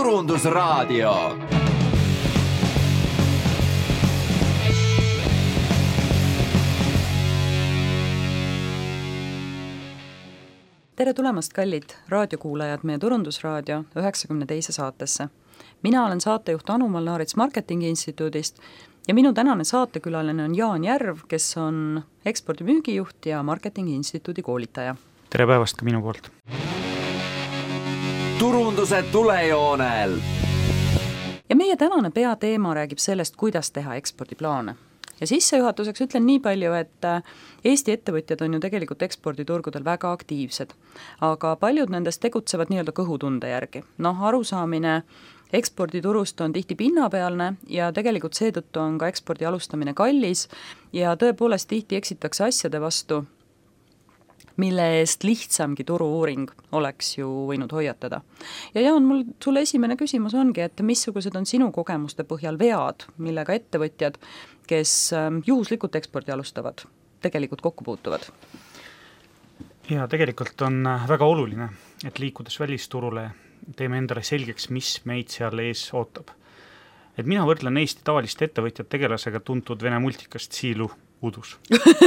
Turundusraadio. Tere tulemast, kallid raadiokuulajad, meie Turundusraadio 92. saatesse. Mina olen saatejuht Anu Molnaarits Marketingi Instituudist ja minu tänane saatekülaline on Jaan Järv, kes on ekspordimüügijuht ja Marketingi Instituudi koolitaja. Tere päevast ka minu poolt. Turunduse tulejoonel. Ja meie tänane peateema räägib sellest, kuidas teha ekspordiplaane. Ja sissejuhatuseks ütlen nii palju, et Eesti ettevõtjad on ju tegelikult eksporditurgudel väga aktiivsed, aga paljud nendest tegutsevad nii-öelda kõhutunde järgi. Arusaamine eksporditurust on tihti pinnapealne ja tegelikult seetõttu on ka ekspordi alustamine kallis ja tõepoolest tihti eksitakse asjade vastu, mille eest lihtsamgi turu-uuring oleks ju võinud hoiatada. Ja Jaan, mul sulle esimene küsimus ongi, et missugused on sinu kogemuste põhjal vead, millega ettevõtjad, kes juhuslikult ekspordi alustavad, tegelikult kokku puutuvad? Ja tegelikult on väga oluline, et liikudes välisturule teeme endale selgeks, mis meid seal ees ootab. Et mina võrdlen Eesti tavaliste ettevõtjad tegelasega tuntud vene multikast Siilu udus.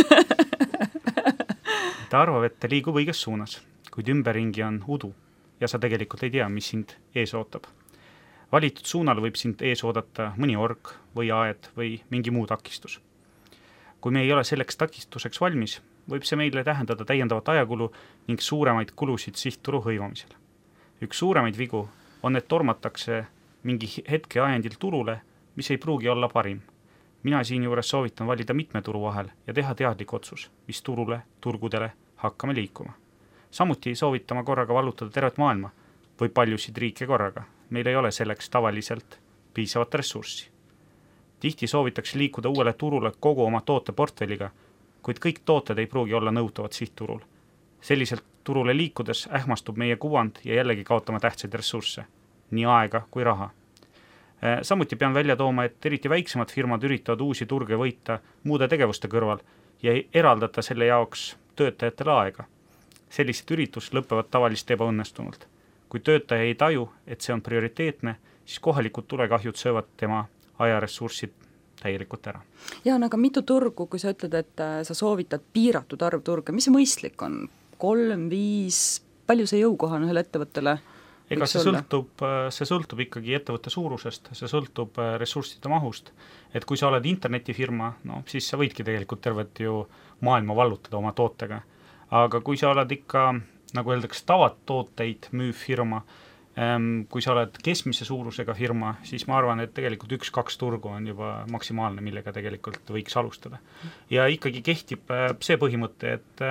Ta arvab, et ta liigub õiges suunas, kuid ümberringi on udu ja sa tegelikult ei tea, mis sind ees ootab. Valitud suunal võib sind ees oodata mõni org või aed või mingi muu takistus. Kui me ei ole selleks takistuseks valmis, võib see meile tähendada täiendavat ajakulu ning suuremaid kulusid sihtturu hõivamisel. Üks suuremaid vigu on, et tormatakse mingi hetke ajendil turule, mis ei pruugi olla parim. Mina siin juures soovitan valida mitme turu vahel ja teha teadlik otsus, mis turgudele hakkame liikuma. Samuti soovitama korraga vallutada tervet maailma või paljusid riike korraga. Meil ei ole selleks tavaliselt piisavat ressurssi. Tihti soovitakse liikuda uuele turule kogu oma tooteportfelliga, kuid kõik tooted ei pruugi olla nõutavad sihtturul. Selliselt turule liikudes ähmastub meie kuvand ja jällegi kaotame tähtsaid ressursse, nii aega kui raha. Samuti pean välja tooma, et eriti väiksemad firmad üritavad uusi turge võita muude tegevuste kõrval ja ei eraldata selle jaoks töötajatele aega. Sellised üritus lõpevad tavalist ebaõnnestunult. Kui töötaja ei taju, et see on prioriteetne, siis kohalikud tulekahjud söövad tema ajaressurssid täielikult ära. Jaan, aga mitu turgu, kui sa ütled, et sa soovitad piiratud arv turge, mis see mõistlik on? 3, 5, palju see jõukohan ühele ettevõttele? Ega see sõltub ikkagi ettevõtte suurusest, see sõltub ressursside mahust. Et kui sa oled internetifirma, siis sa võidki tegelikult tervet ju maailma vallutada oma tootega. Aga kui sa oled ikka, nagu öeldakse, tavatooteid müüv firma, kui sa oled keskmise suurusega firma, siis ma arvan, et tegelikult 1-2 turgu on juba maksimaalne, millega tegelikult võiks alustada. Ja ikkagi kehtib see põhimõte,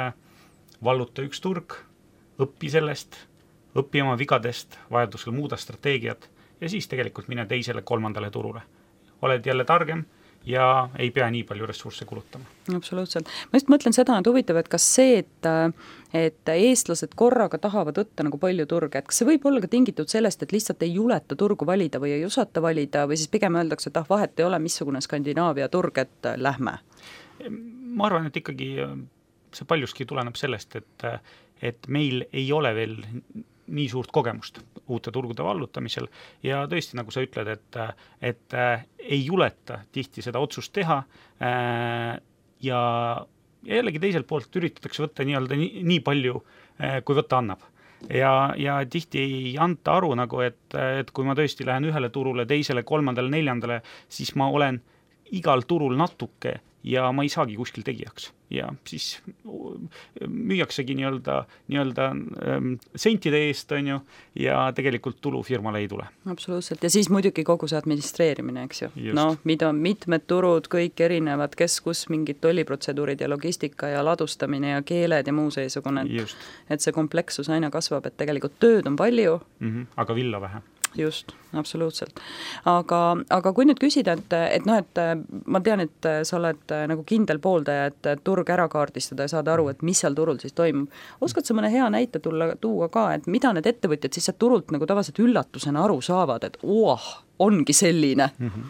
et valluta üks turg, õppi sellest, õppi oma vigadest, vajadusel muuda strateegiat ja siis tegelikult mine teisele 3. turule. Oled jälle targem ja ei pea nii palju ressursse kulutama. Absoluutselt. Ma just mõtlen seda, et huvitav, et kas see, et eestlased korraga tahavad võtta nagu palju turge, et kas see võib olla ka tingitud sellest, et lihtsalt ei juleta turgu valida või ei osata valida või siis pigem öeldakse, et vahet ei ole, missugune Skandinaavia turg, et lähme? Ma arvan, et ikkagi see paljuski tuleneb sellest, et meil ei ole veel nii suurt kogemust uute turgude vallutamisel ja tõesti, nagu sa ütled, et ei juleta tihti seda otsust teha ja jällegi teiselt poolt üritatakse võtta nii palju, kui võtta annab. Ja tihti ei anta aru, nagu, et kui ma tõesti lähen ühele turule, teisele, 3., 4., siis ma olen igal turul natuke ja ma ei saagi kuskil tegijaks. Ja siis müüaksegi nii-öelda sentide eest, on ju, ja tegelikult tulu firmale ei tule. Absoluutselt, ja siis muidugi kogu see administreerimine, eks ju. Mida on mitmed turud, kõik erinevad, kes kus mingid tolliprotseduurid ja logistika ja ladustamine ja keeled ja muu seesugune. Et see komplekssus aina kasvab, et tegelikult tööd on palju. Aga villa vähe. Just, absoluutselt. Aga kui nüüd küsida, et ma tean, et sa oled nagu kindel pooldaja, et turg ära kaardistada ja saada aru, et mis seal turul siis toimub. Oskad sa mõne hea näite tuua ka, et mida need ettevõtjad siis turult nagu tavaliselt üllatusena aru saavad, et ongi selline?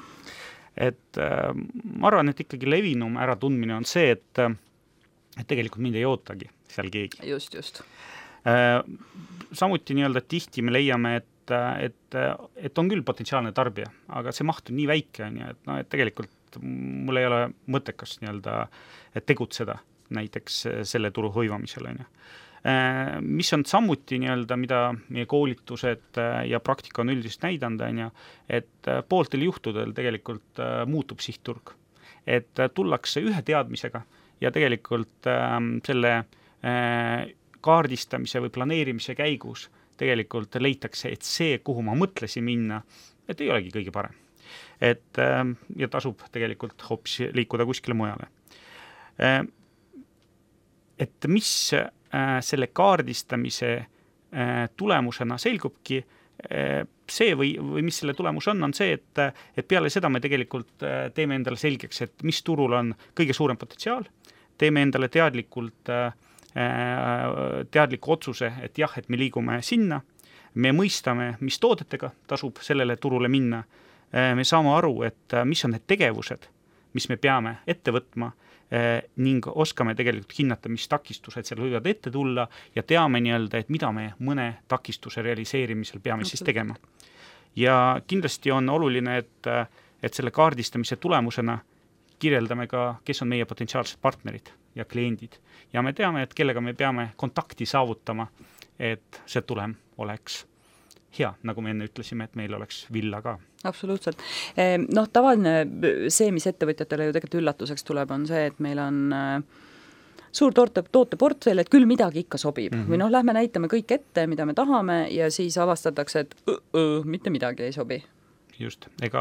Et ma arvan, et ikkagi levinum äratundmine on see, et tegelikult mind ei ootagi seal keegi. Just. Samuti tihti me leiame, et et on küll potentsiaalne tarbija, aga see maht on nii väike, et tegelikult mul ei ole mõttekas tegutseda näiteks selle turu hoivamisel. Mis on samuti mida meie koolitused ja praktika on üldiselt näidanud, et pooltel juhtudel tegelikult muutub sihtturg. Et tullakse ühe teadmisega ja tegelikult selle kaardistamise või planeerimise käigus tegelikult leitakse, et see, kuhu ma mõtlesin minna, et ei olegi kõige parem. Ja tasub tegelikult hoopis liikuda kuskile mujale. Et mis selle kaardistamise tulemusena selgubki, see või mis selle tulemus on see, et peale seda me tegelikult teeme endale selgeks, et mis turul on kõige suurem potentsiaal, teeme endale teadliku otsuse, et jah, et me liigume sinna, me mõistame, mis toodetega tasub sellele turule minna, me saame aru, et mis on need tegevused, mis me peame ette võtma ning oskame tegelikult hinnata, mis takistused seal võivad ette tulla ja teame et mida me mõne takistuse realiseerimisel peame siis tegema. Ja kindlasti on oluline, et selle kaardistamise tulemusena kirjeldame ka, kes on meie potentsiaalsed partnerid ja kliendid. Ja me teame, et kellega me peame kontakti saavutama, et see tulem oleks hea, nagu me enne ütlesime, et meil oleks villa ka. Absoluutselt. Tavaline see, mis ettevõtjatele ju tegelikult üllatuseks tuleb, on see, et meil on suur tooteportfell, et küll midagi ikka sobib. Või lähme näitame kõik ette, mida me tahame ja siis avastatakse, et mitte midagi ei sobi. Just. Ega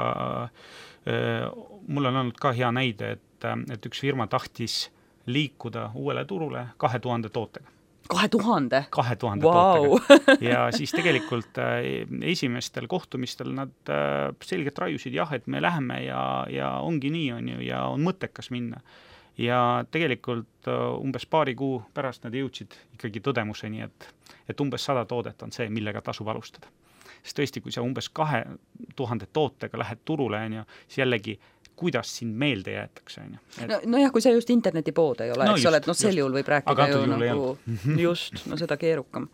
mul on olnud ka hea näide, et üks firma tahtis liikuda uuele turule 2000 tootega. 2000? 2000 wow. tootega. Ja siis tegelikult esimestel kohtumistel nad selgelt raiusid, jah, et me läheme ja ongi nii, ja on mõttekas minna. Ja tegelikult umbes paari kuu pärast nad jõudsid ikkagi tõdemuseni, et umbes 100 toodet on see, millega tasub alustada. Sest tõesti, kui sa umbes 2000 tootega lähed turule, siis jällegi kuidas sind meelde jäetakse. Nojah, kui see just internetipood ei ole, eks ole, et sel juhul võib rääkida ju just, seda keerukam.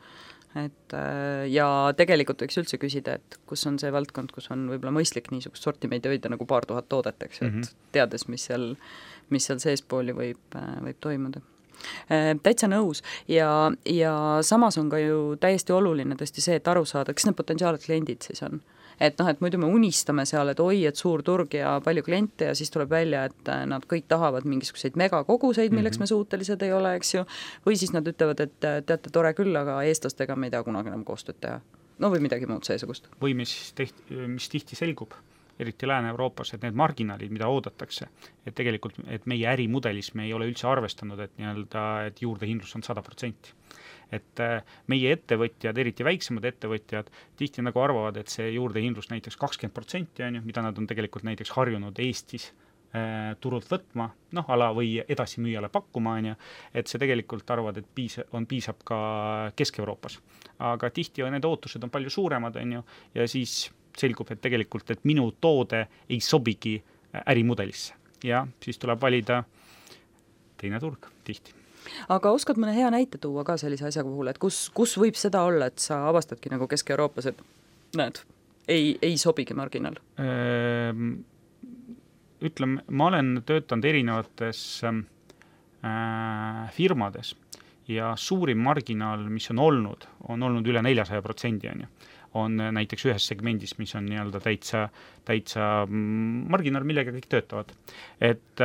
Ja tegelikult võiks üldse küsida, et kus on see valdkond, kus on võib-olla mõistlik niisugust sortimeid hoida nagu paar tuhat toodet, eks, et teades, mis seal seespooli võib toimuda. Täitsa nõus ja samas on ka ju täiesti oluline tõesti see, et aru saada, kes need potentsiaalid kliendid siis on. Et muidu me unistame seal, et et suur turg ja palju kliente ja siis tuleb välja, et nad kõik tahavad mingisuguseid megakoguseid, milleks me suutelised ei ole, eks ju, või siis nad ütlevad, et teate tore küll, aga eestlastega me ei tea kunagi enam koostööd teha. Või midagi muud seesugust. Või mis tihti selgub, eriti Lääne-Euroopas, et need marginaalid, mida oodatakse, et tegelikult et meie ärimudelis me ei ole üldse arvestanud, et juurdehindlus on 100%. Et meie ettevõtjad, eriti väiksemad ettevõtjad, tihti nagu arvavad, et see juurdehindlus näiteks 20%, mida nad on tegelikult näiteks harjunud Eestis turult võtma, ala või edasimüüjale pakkuma, et see tegelikult arvavad, et piisab ka Kesk-Euroopas. Aga tihti need ootused on palju suuremad, ja siis selgub, et tegelikult, et minu toode ei sobigi ärimudelisse. Ja siis tuleb valida teine turg tihti. Aga oskad mõne hea näite tuua ka sellise asja puhul, et kus võib seda olla, et sa avastadki nagu Kesk-Euroopas, et näed, ei sobigi marginaal? Ütleme, ma olen töötanud erinevates firmades ja suurim marginaal, mis on olnud üle 400%, on näiteks ühes segmendis, mis on täitsa marginaal, millega kõik töötavad. Et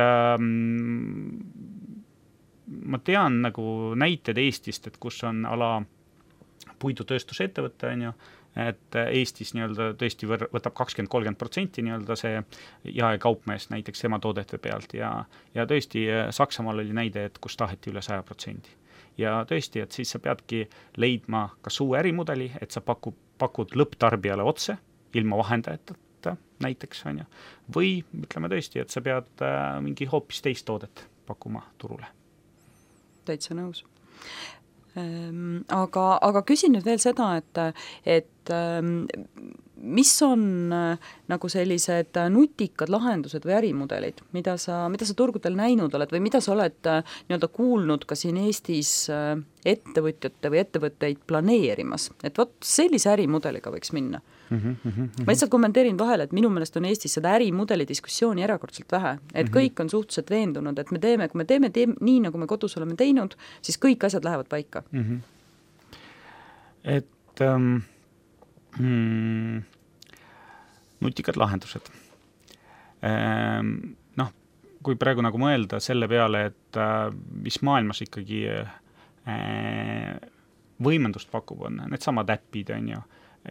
ma tean nagu näited Eestist, et kus on ala puidutööstuse ettevõte, et Eestis tõesti võtab 20-30% see jaekaupmees näiteks tema toodete pealt ja tõesti Saksamaal oli näide, et kus taheti üle 100%. Ja tõesti, et siis sa peadki leidma kas uue ärimudeli, et sa pakud lõpptarbijale otse, ilma vahendajateta näiteks, või ütleme tõesti, et sa pead mingi hoopis teist toodet pakkuma turule. Täitsa nõus. Aga küsin nüüd veel seda, et mis on nagu sellised nutikad lahendused või ärimudelid, mida sa turgudel näinud oled või mida sa oled nii-öelda kuulnud ka siin Eestis ettevõtjate või ettevõtteid planeerimas, et vot sellise ärimudeliga võiks minna? Ma lihtsalt kommenteerin vahele, et minu meelest on Eestis seda ärimudeli diskussiooni erakordselt vähe, et kõik on suhteliselt veendunud, et kui me teeme nii, nagu me kodus oleme teinud, siis kõik asjad lähevad paika. Et nutikad lahendused. Noh, kui praegu nagu mõelda selle peale, et mis maailmas ikkagi võimendust pakub, on need samad äpid, on ju,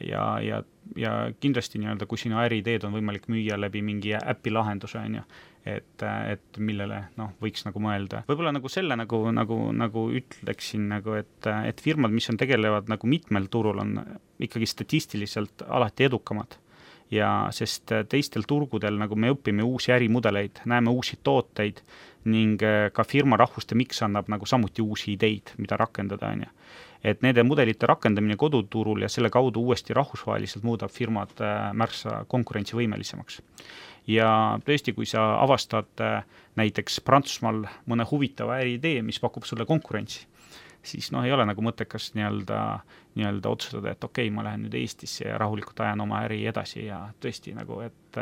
ja kindlasti nii-öelda, kui sinu äriteed on võimalik müüa läbi mingi äpi lahenduse, on ju, et millele võiks nagu mõelda. Võib-olla nagu selle nagu ütleksin, et firmad, mis on tegelevad nagu mitmel turul, on ikkagi statistiliselt alati edukamad. Ja sest teistel turgudel nagu me õpime uusi ärimudeleid, näeme uusi tooteid ning ka firma rahvuste miks annab nagu samuti uusi ideid, mida rakendada, on ju. Et nende mudelite rakendamine koduturul ja selle kaudu uuesti rahvusvaheliselt muudab firmad märksa konkurentsivõimelisemaks. Ja tõesti, kui sa avastad näiteks Prantsusmaal mõne huvitava äriidee, mis pakub sulle konkurentsi, siis ei ole nagu mõttekas nii-öelda otsustada, et okei, ma lähen nüüd Eestisse ja rahulikult ajan oma äri edasi ja tõesti nagu,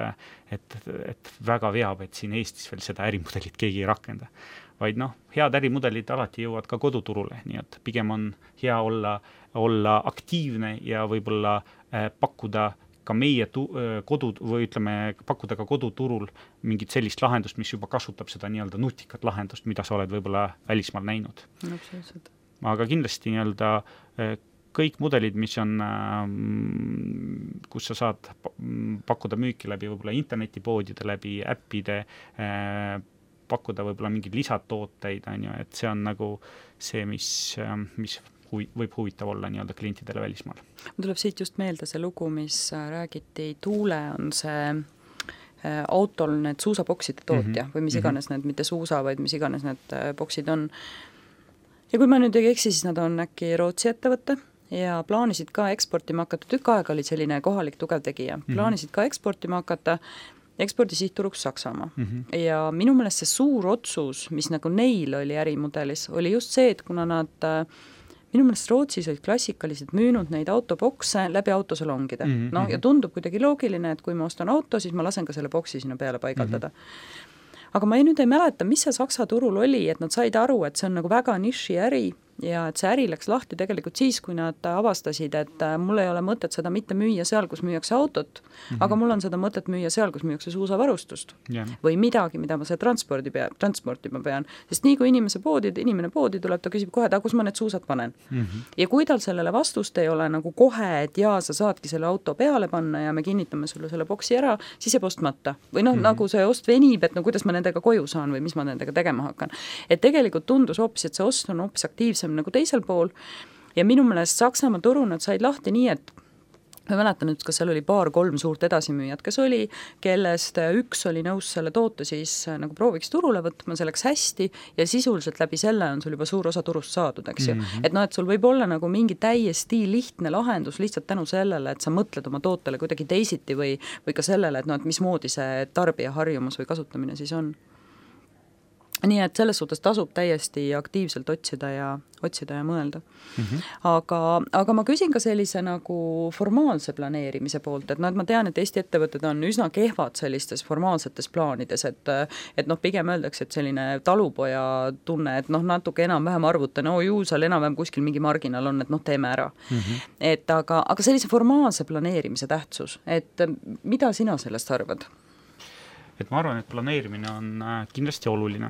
et väga veab, et siin Eestis veel seda ärimudelit keegi ei rakenda. Vaid head ärimudelid alati jõuavad ka koduturule, nii et pigem on hea olla aktiivne ja võib-olla pakkuda ka meie pakkuda ka koduturul mingit sellist lahendust, mis juba kasutab seda nii-öelda nutikat lahendust, mida sa oled võib-olla välismaal näinud. Absoluutselt. Aga kindlasti nii-öelda kõik mudelid, mis on, kus sa saad pakkuda müüki läbi võib-olla internetipoodide, läbi äppide, pakkuda võib-olla mingeid lisatooteid, on ju, et see on nagu see, mis võib huvitav olla nii-öelda klientidele välismaal. Tuleb siit just meelde see lugu, mis räägiti, Tuule on see autol need suusabokside tootja või mis iganes need, mitte suusa, vaid mis iganes need boksid on. Ja kui ma nüüd ei eksi, siis nad on äkki Rootsi ettevõtte ja plaanisid ka eksportima hakata, tükk aega oli selline kohalik tugevtegija, plaanisid ka eksportima hakata, ekspordi sihtturuks Saksamaa. Ja minu meelest see suur otsus, mis nagu neil oli ärimudelis, oli just see, et kuna nad minu meelest Rootsis olid klassikaliselt müünud neid autobokse läbi autosalongide. Ja tundub kuidagi loogiline, et kui ma ostan auto, siis ma lasen ka selle boksi sinna peale paigaldada. Aga ma nüüd ei mäleta, mis see Saksa turul oli, et nad said aru, et see on nagu väga niši äri ja et see äri läks lahti tegelikult siis, kui nad avastasid, et mul ei ole mõtet seda mitte müüa seal, kus müüakse autot, aga mul on seda mõtet müüa seal, kus müüakse suusavarustust või midagi, mida ma seal transportima pean. Sest nii kui inimene poodi tuleb, ta küsib kohe, kus ma need suusad panen. Ja kui tal sellele vastust ei ole nagu kohe, et jaa, sa saadki selle auto peale panna ja me kinnitame sulle selle boksi ära, siis jääb ostmata. Või nagu see ost venib, et kuidas ma nendega koju saan või mis ma nendega tegema hakkan. Et tegelikult tundus hoopis, et see ost on hoopis aktiivsem nagu teisel pool ja minu meelest Saksamaa turu nad said lahti nii, et ma mäletan nüüd, kas seal oli 2-3 suurt edasimüüjad, kes oli, kellest üks oli nõus selle toote siis nagu prooviks turule võtma, see läks hästi ja sisuliselt läbi selle on sul juba suur osa turust saadud, eks ju. Et et sul võib olla nagu mingi täiesti lihtne lahendus lihtsalt tänu sellele, et sa mõtled oma tootele kuidagi teisiti või ka sellele, et mismoodi see tarbija harjumus või kasutamine siis on. Nii et selles suhtes tasub täiesti aktiivselt otsida ja mõelda. Aga ma küsin ka sellise nagu formaalse planeerimise poolt, et ma tean, et Eesti ettevõtted on üsna kehvad sellistes formaalsetes plaanides, et pigem öeldakse, et selline talupoja tunne, et natuke enam-vähem arvuta, seal enam-vähem kuskil mingi marginaal on, et teeme ära. Et aga sellise formaalse planeerimise tähtsus, et mida sina sellest arvad? Et ma arvan, et planeerimine on kindlasti oluline.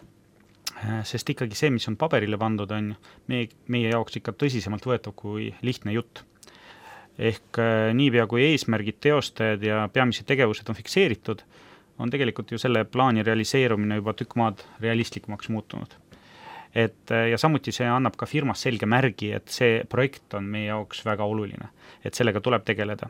Sest ikkagi see, mis on paberile pandud, on meie jaoks ikka tõsisemalt võetav kui lihtne jutt. Ehk niipea kui eesmärgid, teostajad ja peamised tegevused on fikseeritud, on tegelikult ju selle plaani realiseerumine juba tükk maad realistlikumaks muutunud. Ja samuti see annab ka firmas selge märgi, et see projekt on meie jaoks väga oluline, et sellega tuleb tegeleda.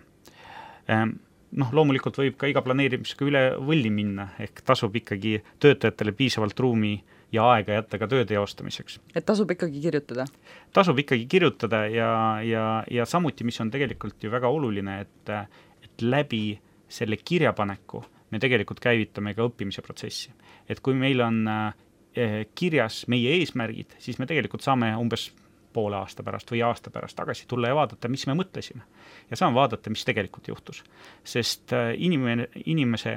Loomulikult võib ka iga planeerimisega üle võlli minna, ehk tasub ikkagi töötajatele piisavalt ruumi ja aega jätta ka töö teostamiseks. Et tasub ikkagi kirjutada? Tasub ikkagi kirjutada ja samuti, mis on tegelikult ju väga oluline, läbi selle kirjapaneku me tegelikult käivitame ka õppimise protsessi. Et kui meil on kirjas meie eesmärgid, siis me tegelikult saame umbes poole aasta pärast või aasta pärast tagasi tulla ja vaadata, mis me mõtlesime. Ja saame vaadata, mis tegelikult juhtus. Sest inimese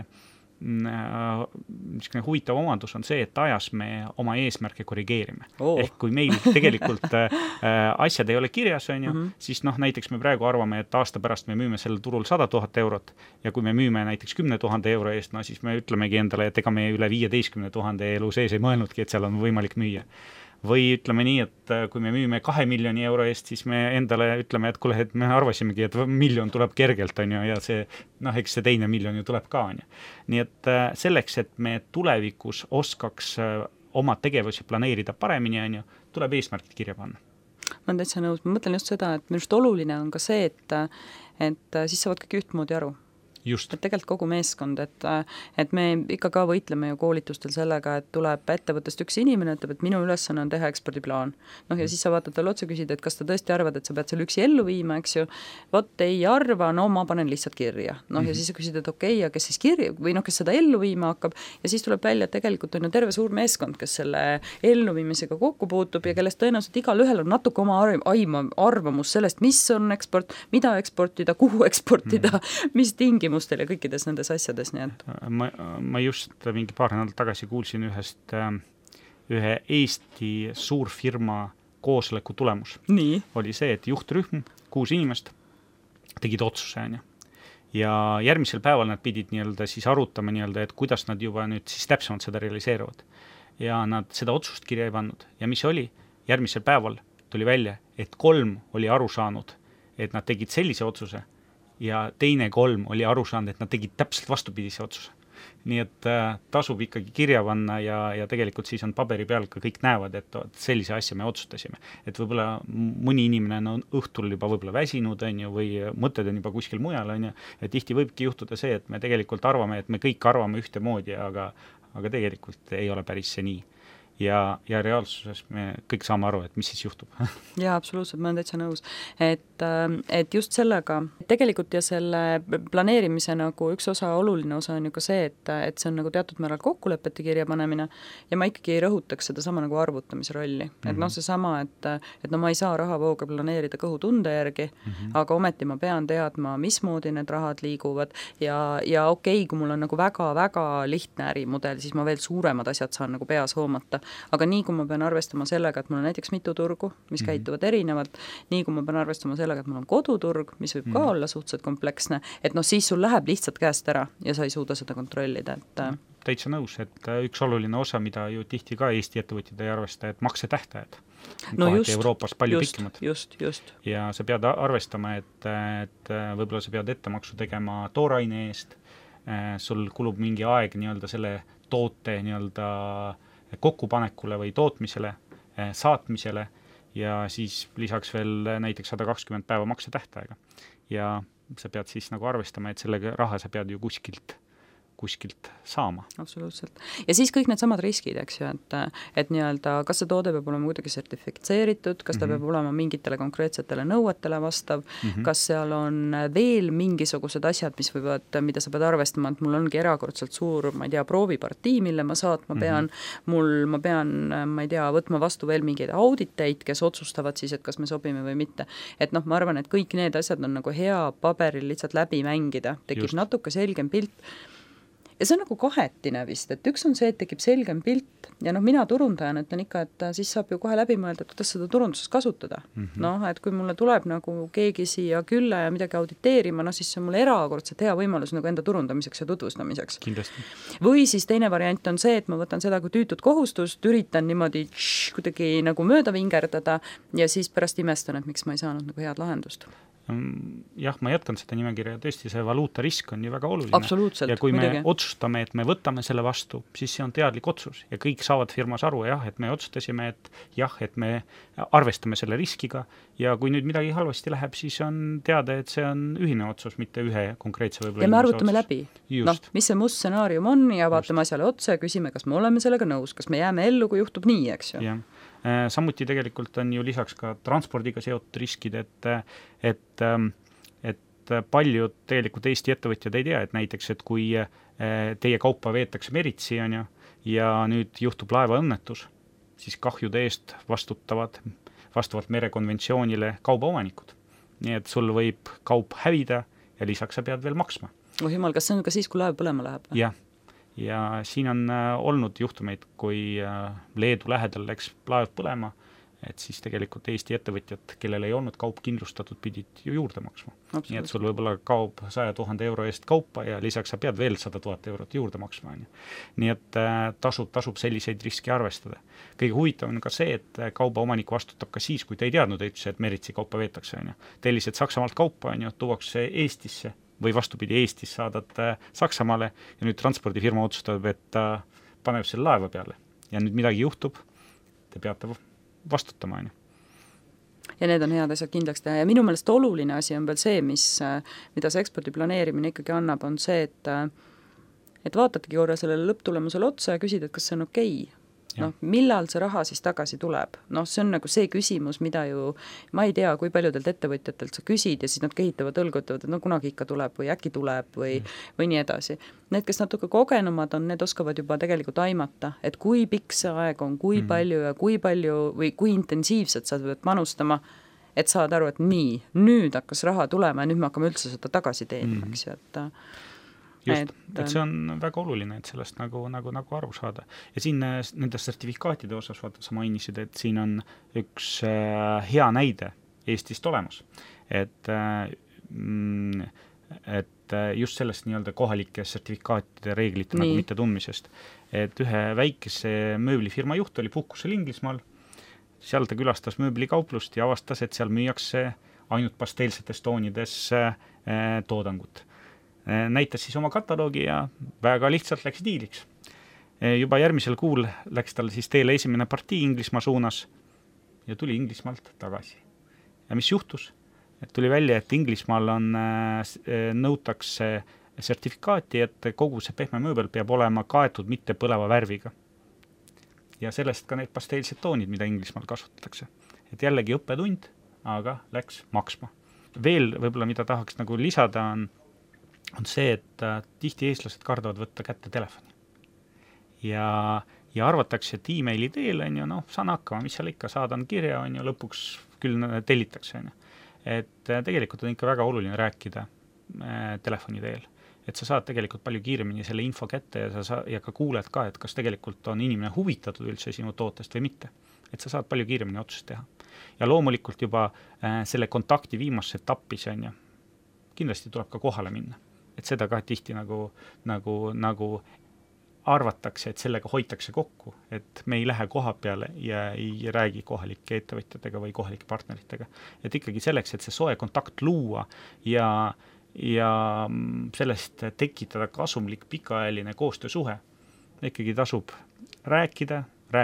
huvitav omadus on see, et ajas me oma eesmärke korrigeerime. Ehk kui meil tegelikult asjad ei ole kirjas, on ju, siis näiteks me praegu arvame, et aasta pärast me müüme sellel turul 100 000 eurot ja kui me müüme näiteks 10 000 euro eest, siis me ütlemegi endale, et ega me üle 15 000 elu sees ei mõelnudki, et seal on võimalik müüa. Või ütleme nii, et kui me müüme 2 miljoni euro eest, siis me endale ütleme, et kuule, et me arvasimegi, et 1 miljon tuleb kergelt, on ju, ja see, eks see teine miljon ju tuleb ka, on ju. Nii et selleks, et me tulevikus oskaks oma tegevusi planeerida paremini, on ju, tuleb eesmärgid kirja panna. Ma olen täitsa nõus, ma mõtlen just seda, et minu just oluline on ka see, et siis saavad kõik ühtmoodi aru. Just. Et tegelikult kogu meeskond, et me ikka ka võitleme ju koolitustel sellega, et tuleb ettevõttest üks inimene, ütleb, et minu ülesanne on teha ekspordiplaan. Ja siis sa vaatad tal otse küsida, et kas ta tõesti arvad, et sa pead selle üksi ellu viima, eks ju. Vot ei arva, ma panen lihtsalt kirja. Ja siis sa küsid, et okei, ja kes siis kirja või kes seda ellu viima hakkab ja siis tuleb välja, et tegelikult on ju terve suur meeskond, kes selle elluviimisega kokku puutub ja kellest tõenäoliselt igal ühel on natuke oma arvamus sellest, mis on eksport, mida eksportida, kuhu eksportida, mis tingimus ja kõikides nendes asjades, nii et. Ma just mingi paar nädalat tagasi kuulsin ühe Eesti suurfirma koosoleku tulemus. Nii. Oli see, et juhtrühm, 6 inimest tegid otsuse, ja järgmisel päeval nad pidid siis arutama, et kuidas nad juba nüüd siis täpsemalt seda realiseeruvad. Ja nad seda otsust kirja ei pannud. Ja mis oli? Järgmisel päeval tuli välja, et 3 oli aru saanud, et nad tegid sellise otsuse, ja teine 3 oli aru saanud, et nad tegid täpselt vastupidise otsuse. Nii et tasub ikkagi kirja panna ja tegelikult siis on paberi peal ka kõik näevad, et sellise asja me otsustasime. Et võib-olla mõni inimene on õhtul juba võib-olla väsinud, on ju, või mõtted on juba kuskil mujal, on ju, et tihti võibki juhtuda see, et me tegelikult arvame, et me kõik arvame ühtemoodi, aga tegelikult ei ole päris see nii. Ja reaalsuses me kõik saame aru, et mis siis juhtub. Jaa, absoluutselt, ma olen täitsa nõus. Et just sellega, tegelikult ja selle planeerimise nagu üks oluline osa on ju ka see, et see on nagu teatud määral kokkulepete kirja panemine ja ma ikkagi ei rõhutaks seda sama nagu arvutamise rolli. Et seesama, et ma ei saa rahavooga planeerida kõhutunde järgi, aga ometi ma pean teadma, mismoodi need rahad liiguvad ja okei, kui mul on nagu väga-väga lihtne ärimudel, siis ma veel suuremad asjad saan nagu peas hoomata. Aga nii kui ma pean arvestama sellega, et mul on näiteks mitu turgu, mis käituvad erinevalt, nii kui ma pean arvestama sellega, et mul on koduturg, mis võib ka olla suhteliselt kompleksne, et siis sul läheb lihtsalt käest ära ja sa ei suuda seda kontrollida. Täitsa nõus, et üks oluline osa, mida ju tihti ka Eesti ettevõtjad ei arvesta, et maksetähtajad. Euroopas palju pikemad. Just. Ja sa pead arvestama, et võib-olla sa pead ettemaksu tegema tooraine eest, sul kulub mingi aeg selle toote kokkupanekule või tootmisele, saatmisele ja siis lisaks veel näiteks 120 päeva maksetähtaega. Ja sa pead siis nagu arvestama, et sellega raha sa pead ju kuskilt saama. Absoluutselt. Ja siis kõik need samad riskid, eks ju, et kas see toode peab olema kuidagi sertifitseeritud, kas ta peab olema mingitele konkreetsetele nõuetele vastav, kas seal on veel mingisugused asjad, mida sa pead arvestama, et mul ongi erakordselt suur, ma ei tea, proovipartii, mille ma saatma pean, ma pean, võtma vastu veel mingeid auditeid, kes otsustavad siis, et kas me sobime või mitte. Et ma arvan, et kõik need asjad on nagu hea paberil lihtsalt läbi mängida, tekib natuke selgem pilt. Ja see on nagu kahetine vist, et üks on see, et tekib selgem pilt ja mina turundajana ütlen ikka, et siis saab ju kohe läbi mõelda, et kuidas seda turunduses kasutada. Et kui mulle tuleb nagu keegi siia külla ja midagi auditeerima, siis see on mulle erakordselt hea võimalus nagu enda turundamiseks ja tutvustamiseks. Kindlasti. Või siis teine variant on see, et ma võtan seda kui tüütut kohustust, üritan niimoodi kuidagi nagu mööda vingerdada ja siis pärast imestan, et miks ma ei saanud nagu head lahendust. Jah, ma jätkan seda nimekirja, tõesti see valuuta risk on ju väga oluline. Absoluutselt, ja kui me otsustame, et me võtame selle vastu, siis see on teadlik otsus ja kõik saavad firmas aru, et me otsustasime, et me arvestame selle riskiga ja kui nüüd midagi halvasti läheb, siis on teada, et see on ühine otsus, mitte ühe konkreetse ja me arvutame läbi, mis see must stsenaarium on ja vaatame asjale otsa ja küsime, kas me oleme sellega nõus, kas me jääme ellu, kui juhtub nii, eks ju. Samuti tegelikult on ju lisaks ka transpordiga seotud riskid, et et paljud tegelikult Eesti ettevõtjad ei tea, et näiteks, et kui teie kaupa veetakse meritsi, on ju, ja nüüd juhtub laevaõnnetus, siis kahjude eest vastutavad vastavalt merekonventsioonile kaubaomanikud. Nii et sul võib kaup hävida ja lisaks sa pead veel maksma. Oh jumal, kas see on ka siis, kui laev põlema läheb? Jah, ja siin on olnud juhtumeid, kui Leedu lähedal läks laev põlema, et siis tegelikult Eesti ettevõtjad, kellel ei olnud kaup kindlustatud, pidid ju juurde maksma. Nii et sul võib-olla kaob 100 000 euro eest kaupa ja lisaks sa pead veel 100 000 eurot juurde maksma. Nii et tasub selliseid riski arvestada. Kõige huvitav on ka see, et kaubaomanik vastutab ka siis, kui te ei teadnud, et meritsi kaupa veetakse. Tellised Saksamaalt kaupa tuuakse Eestisse või vastupidi Eestis saadad Saksamaale ja nüüd transpordifirma otsustab, et ta paneb selle laeva peale ja nüüd midagi juhtub, te peate vastutama. Ja need on head asjad kindlaks teha ja minu meelest oluline asi on veel see, mida see ekspordi planeerimine ikkagi annab, on see, et vaatategi korra sellele lõpptulemusele otsa ja küsid, et kas see on okei. Millal see raha siis tagasi tuleb? See on nagu see küsimus, mida ju, ma ei tea, kui paljudelt ettevõtjatelt sa küsid ja siis nad kehitavad õlgutavad, et kunagi ikka tuleb või äkki tuleb või nii edasi. Need, kes natuke kogenumad on, need oskavad juba tegelikult aimata, et kui pikk see aeg on, kui palju ja kui palju või kui intensiivselt sa pead manustama, et saad aru, et nii, nüüd hakkas raha tulema ja nüüd me hakkame üldse seda tagasi teenima, eks ju, Just, et see on väga oluline, et sellest nagu aru saada. Ja siin nende sertifikaatide osas, vaata, sa mainisid, et siin on üks hea näide Eestist olemas. Et just sellest nii-öelda kohalike sertifikaatide reeglite nagu mitte tundmisest. Et ühe väikese mööblifirma juht oli puhkusel Inglismaal, seal ta külastas mööblikauplust ja avastas, et seal müüakse ainult pasteelsetes toonides toodangut. Näitas siis oma kataloogi ja väga lihtsalt läks diiliks. Juba järgmisel kuul läks tal siis teele esimene partii Inglismaa suunas ja tuli Inglismaalt tagasi. Ja mis juhtus? Et tuli välja, et Inglismaal nõutakse sertifikaati, et kogu see pehme mööbel peab olema kaetud mitte põleva värviga. Ja sellest ka need pasteelsed toonid, mida Inglismaal kasutatakse. Et jällegi õppetund, aga läks maksma. Veel võib-olla, mida tahaks nagu lisada, on see, et tihti eestlased kardavad võtta kätte telefoni. Ja arvatakse, et e-maili teel saan hakkama, mis seal ikka, saadan kirja, lõpuks küll tellitakse. Et tegelikult on ikka väga oluline rääkida telefoni teel. Et sa saad tegelikult palju kiiremini selle info kätte ja ka kuuled ka, et kas tegelikult on inimene huvitatud üldse sinu tootest või mitte. Et sa saad palju kiiremini otsust teha. Ja loomulikult juba selle kontakti viimasse etapis kindlasti tuleb ka kohale minna. Et seda ka tihti nagu arvatakse, et sellega hoitakse kokku, et me ei lähe koha peale ja ei räägi kohalike ettevõtjatega või kohalike partneritega. Et ikkagi selleks, et see soe kontakt luua ja sellest tekitada kasumlik pikaajaline koostöösuhe, ikkagi tasub rääkida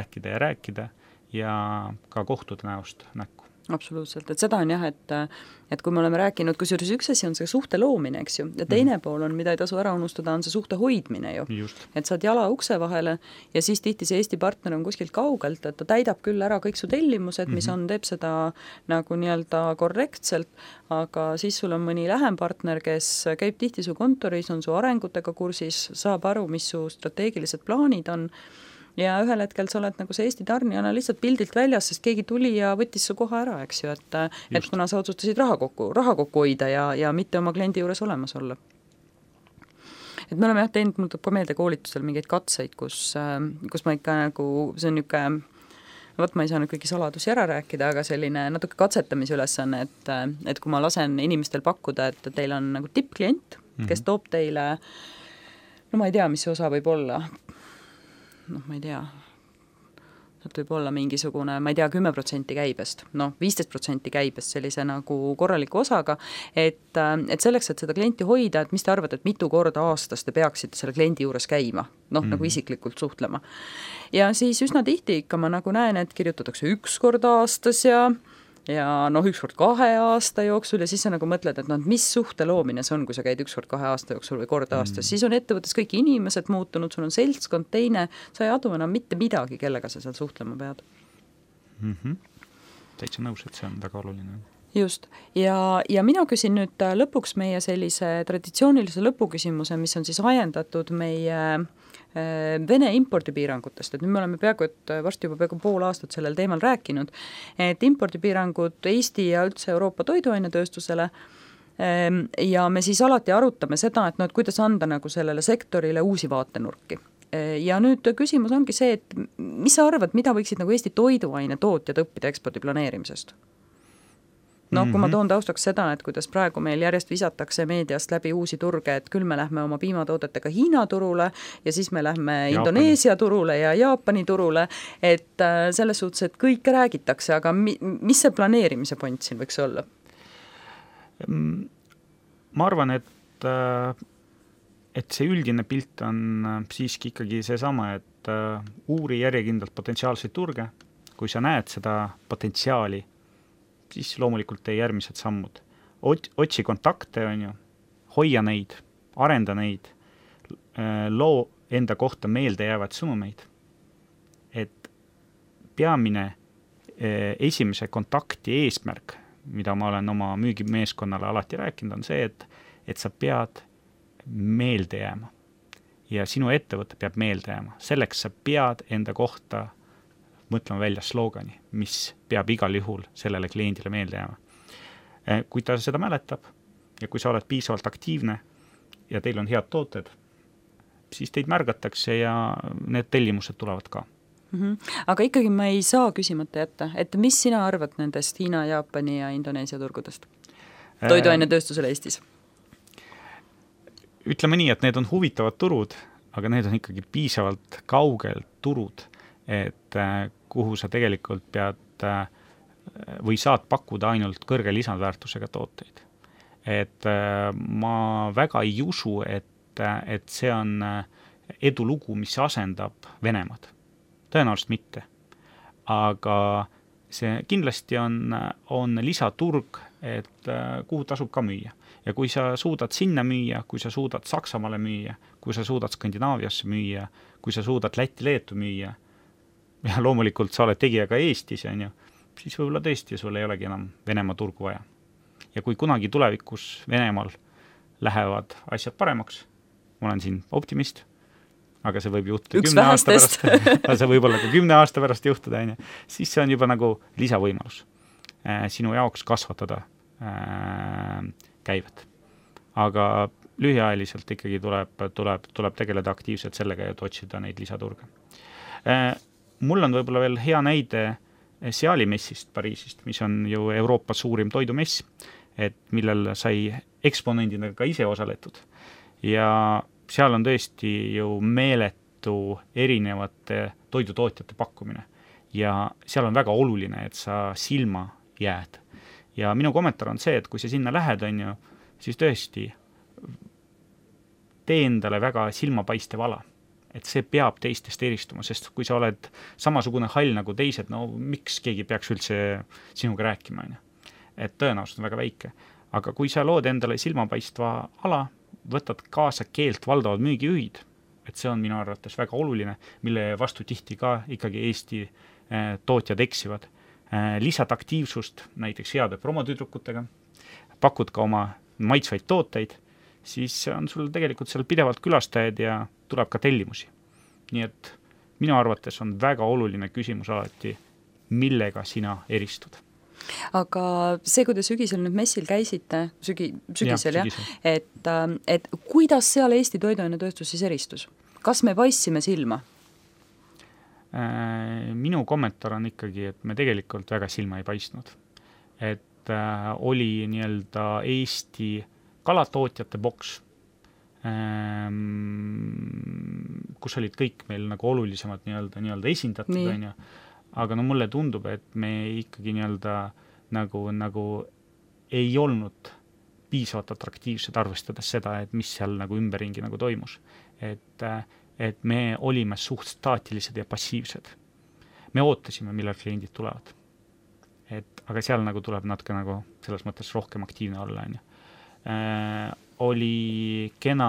ja ka kohtuda näost näkku. Absoluutselt, et seda on jah, et kui me oleme rääkinud, kusjuures üks asi on see suhte loomine, eks ju, ja teine pool on, mida ei tasu ära unustada, on see suhte hoidmine ju. Just. Et saad jala ukse vahele ja siis tihti see Eesti partner on kuskilt kaugelt, et ta täidab küll ära kõik su tellimused, mis teeb seda nagu nii-öelda korrektselt, aga siis sul on mõni lähem partner, kes käib tihti su kontoris, on su arengutega kursis, saab aru, mis su strateegilised plaanid on. Ja ühel hetkel sa oled nagu see Eesti tarnijana lihtsalt pildilt väljas, sest keegi tuli ja võttis su koha ära, eks ju, et kuna sa otsustasid raha kokku hoida ja mitte oma kliendi juures olemas olla. Et me oleme teinud, mul tuleb ka meelde koolitustel mingeid katseid, kus ma ikka nagu, see on ma ei saa nüüd kõiki saladusi ära rääkida, aga selline natuke katsetamise ülesanne, et kui ma lasen inimestel pakkuda, et teil on nagu tippklient, kes toob teile, ma ei tea, mis see osa võib olla, ma ei tea, see võib olla mingisugune, ma ei tea, 10% käibest, 15% käibest sellise nagu korraliku osaga, et selleks, et seda klienti hoida, et mis te arvate, et mitu korda aastas te peaksite selle kliendi juures käima, nagu isiklikult suhtlema. Ja siis üsna tihti ikka ma nagu näen, et kirjutatakse 1 kord aastas ja 1 kord 2 aasta jooksul ja siis sa nagu mõtled, et mis suhte loomine see on, kui sa käid 1 kord 2 aasta jooksul või kord aastas, siis on ettevõttes kõik inimesed muutunud, sul on seltskond teine, sa ei adu enam mitte midagi, kellega sa seal suhtlema pead. Täitsa nõus, et see on väga oluline. Just, ja mina küsin nüüd lõpuks meie sellise traditsioonilise lõpuküsimuse, mis on siis ajendatud meie Vene impordipiirangutest, et nüüd me oleme varsti juba peaaegu pool aastat sellel teemal rääkinud, et impordipiirangud Eesti ja üldse Euroopa toiduainetööstusele ja me siis alati arutame seda, et et kuidas anda nagu sellele sektorile uusi vaatenurki. Ja nüüd küsimus ongi see, et mis sa arvad, mida võiksid nagu Eesti toiduaine tootjad õppida ekspordi planeerimisest? Kui ma toon taustaks seda, et kuidas praegu meil järjest visatakse meediast läbi uusi turge, et küll me lähme oma piimatoodetega Hiina turule ja siis me lähme Indoneesia turule ja Jaapani turule, et selles suhtes, et kõike räägitakse, aga mis see planeerimise point siin võiks olla? Ma arvan, et see üldine pilt on siiski ikkagi seesama, et uuri järjekindlalt potentsiaalseid turge, kui sa näed seda potentsiaali, siis loomulikult tee järgmised sammud. Otsi kontakte, hoia neid, arenda neid, loo enda kohta meelde jäävad sõnumeid. Et peamine esimese kontakti eesmärk, mida ma olen oma müügimeeskonnale alati rääkinud, on see, et sa pead meelde jääma. Ja sinu ettevõte peab meelde jääma. Selleks sa pead enda kohta mõtlema välja sloogani, mis peab igal juhul sellele kliendile meelde jääma. Kui ta seda mäletab ja kui sa oled piisavalt aktiivne ja teil on head tooted, siis teid märgatakse ja need tellimused tulevad ka. Aga ikkagi ma ei saa küsimata jätta, et mis sina arvad nendest Hiina, Jaapani ja Indoneesia turgudest? Toiduainetööstusele Eestis? Ütleme nii, et need on huvitavad turud, aga need on ikkagi piisavalt kaugel turud, et kuhu sa tegelikult pead või saad pakkuda ainult kõrge lisandväärtusega tooteid. Et ma väga ei usu, et see on edulugu, mis asendab Venemaad. Tõenäoliselt mitte. Aga see kindlasti on lisaturg, et kuhu tasub ka müüa. Ja kui sa suudad sinna müüa, kui sa suudad Saksamaale müüa, kui sa suudad Skandinaaviasse müüa, kui sa suudad Läti-Leetu müüa, ja loomulikult sa oled tegija ka Eestis, siis võib-olla tõesti sul ei olegi enam Venemaa turgu vaja. Ja kui kunagi tulevikus Venemaal lähevad asjad paremaks, ma olen siin optimist, aga see võib juhtuda 10 aasta pärast, see võib olla ka 10 aasta pärast juhtuda, siis see on juba nagu lisavõimalus sinu jaoks kasvatada käivet. Aga lühiajaliselt ikkagi tuleb tegeleda aktiivselt sellega, et otsida neid lisaturge. Mul on võib-olla veel hea näide Sealimessist Pariisist, mis on ju Euroopa suurim toidumess, et millel sai eksponendina ka ise osaletud. Ja seal on tõesti ju meeletu erinevate toidutootjate pakkumine. Ja seal on väga oluline, et sa silma jääd. Ja minu kommentaar on see, et kui sa sinna lähed, siis tõesti tee endale väga silmapaistev ala. Et see peab teistest eristuma, sest kui sa oled samasugune hall nagu teised, miks keegi peaks üldse sinuga rääkima, et tõenäoliselt on väga väike. Aga kui sa lood endale silmapaistva ala, võtad kaasa keelt valdavad müügijuhid, et see on minu arvates väga oluline, mille vastu tihti ka ikkagi Eesti tootjad eksivad. Lisad aktiivsust näiteks heade promotüdrukutega, pakud ka oma maitsvaid tooteid, siis on sul tegelikult seal pidevalt külastajad ja tuleb ka tellimusi. Nii et minu arvates on väga oluline küsimus alati, millega sina eristud. Aga see, kui te sügisel nüüd messil käisite, sügisel, et kuidas seal Eesti toiduainetööstus siis eristus? Kas me paistsime silma? Minu kommentaar on ikkagi, et me tegelikult väga silma ei paistnud. Et oli nii-öelda Eesti kalatootjate boks, kus olid kõik meil nagu olulisemad nii-öelda esindatud, aga mulle tundub, et me ikkagi nii-öelda nagu ei olnud piisavalt atraktiivsed, arvestades seda, et mis seal nagu ümberringi nagu toimus. Et me olime suht staatilised ja passiivsed. Me ootasime, millal kliendid tulevad. Aga seal nagu tuleb natuke nagu selles mõttes rohkem aktiivne olla. Oli kena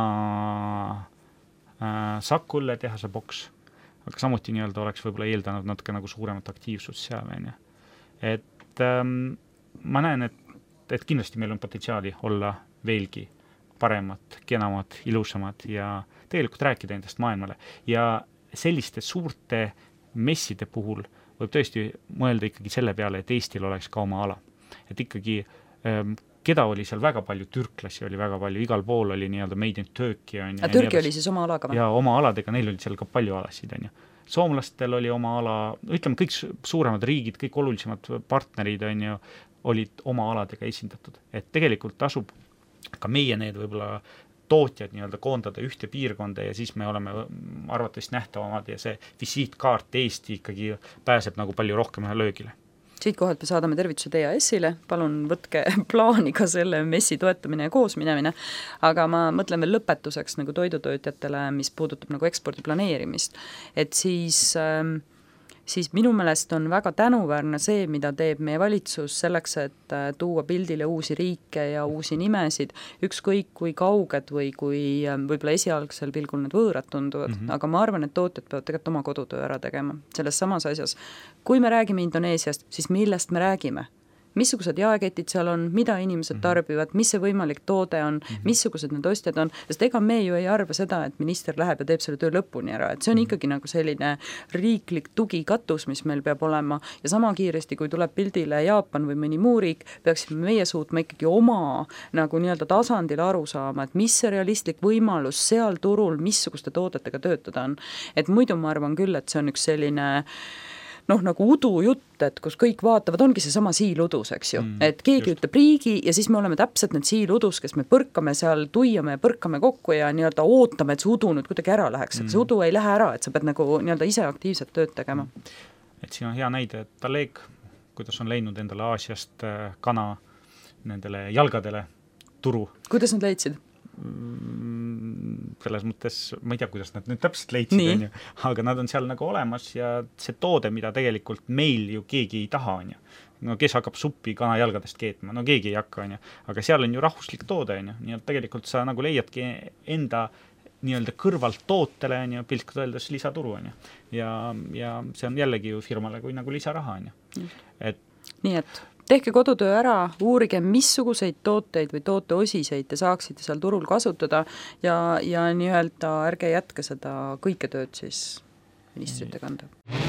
Sakulle tehase boks, aga samuti nii-öelda oleks võib-olla eeldanud natuke nagu suuremat aktiivsust seal. Et ma näen, et et kindlasti meil on potentsiaali olla veelgi paremad, kenamad, ilusamad ja tegelikult rääkida endast maailmale. Ja selliste suurte messide puhul võib tõesti mõelda ikkagi selle peale, et Eestil oleks ka oma ala. Et ikkagi, keda oli seal väga palju, türklasi oli väga palju, igal pool oli nii-öelda made in Turkey. Ja Türgi oli siis oma alaga või? Ja oma aladega, neil oli seal ka palju alasid. Soomlastel oli oma ala, ütleme kõik suuremad riigid, kõik olulisemad partnerid olid oma aladega esindatud. Et tegelikult tasub ka meie need võib-olla tootjad nii-öelda koondada ühte piirkonda ja siis me oleme arvates nähtavamad ja see visiitkaart Eesti ikkagi pääseb nagu palju rohkem löögile. Siit kohalt me saadame tervitused EAS-ile, palun võtke plaani ka selle messi toetamine ja koos minemine, aga ma mõtlen veel lõpetuseks nagu toidutöötjatele, mis puudutab nagu ekspordi planeerimist, et siis minu meelest on väga tänuväärne see, mida teeb meie valitsus selleks, et tuua pildile uusi riike ja uusi nimesid, ükskõik kui kauged või kui võib-olla esialgsel pilgul need võõrad tunduvad, aga ma arvan, et tootjad peavad tegelikult oma kodutöö ära tegema selles samas asjas. Kui me räägime Indoneesiast, siis millest me räägime? Missugused jaeketid seal on, mida inimesed tarbivad, mis see võimalik toode on, missugused need ostjad on, sest ega me ju ei arva seda, et minister läheb ja teeb selle töö lõpuni ära, et see on ikkagi nagu selline riiklik tugikatus, mis meil peab olema ja sama kiiresti, kui tuleb pildile Jaapan või mõni muu riik, peaksime meie suutma ikkagi oma nagu nii-öelda tasandil aru saama, et mis see realistlik võimalus seal turul, missuguste toodetega töötada on. Et muidu ma arvan küll, et see on üks selline nagu udujutt, et kus kõik vaatavad, ongi see sama siiludus, eks ju, et keegi ütleb riigi ja siis me oleme täpselt need siiludus, kes me põrkame seal, tuiame ja põrkame kokku ja nii-öelda ootame, et see udu nüüd kuidagi ära läheks, et see udu ei lähe ära, et sa pead nagu nii-öelda ise aktiivset tööd tegema. Et siin on hea näide, et Taleg, kuidas on leidnud endale Aasiast kana nendele jalgadele turu. Kuidas nad leidsid? Selles mõttes, ma ei tea, kuidas nad nüüd täpselt leidsid, aga nad on seal nagu olemas ja see toode, mida tegelikult meil ju keegi ei taha, no kes hakkab suppi kana jalgadest keetma, no keegi ei hakka, aga seal on ju rahvuslik toode, nii et tegelikult sa nagu leiadki enda nii-öelda kõrvalt tootele, piltlikult öeldes lisaturu, ja see on jällegi ju firmale kui nagu lisaraha, Nii et tehke kodutöö ära, uurige, missuguseid tooteid või tooteosiseid te saaksite seal turul kasutada ja nii-öelda ärge jätke seda kõike tööd siis ministrite kanda.